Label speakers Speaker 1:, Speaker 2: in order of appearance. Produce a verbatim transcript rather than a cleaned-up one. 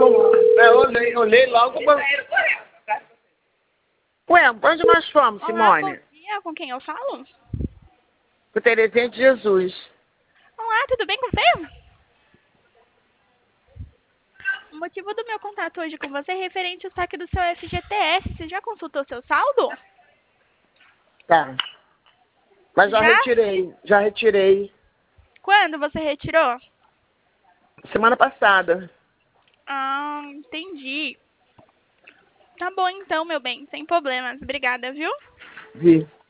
Speaker 1: vamos... É, eu olhei, olhei logo... Ué, onde nós fomos,
Speaker 2: Olá,
Speaker 1: Simone?
Speaker 2: bom dia. Com quem eu falo?
Speaker 1: Com Terezinha de Jesus.
Speaker 2: Olá, tudo bem com você? O motivo do meu contato hoje com você é referente ao saque do seu F G T S. Você já consultou seu saldo?
Speaker 1: Tá. Mas já
Speaker 2: Já?
Speaker 1: retirei, já retirei.
Speaker 2: Quando você retirou?
Speaker 1: Semana passada.
Speaker 2: Ah, entendi. Tá bom então, meu bem. Sem problemas. Obrigada, viu?
Speaker 1: Vi.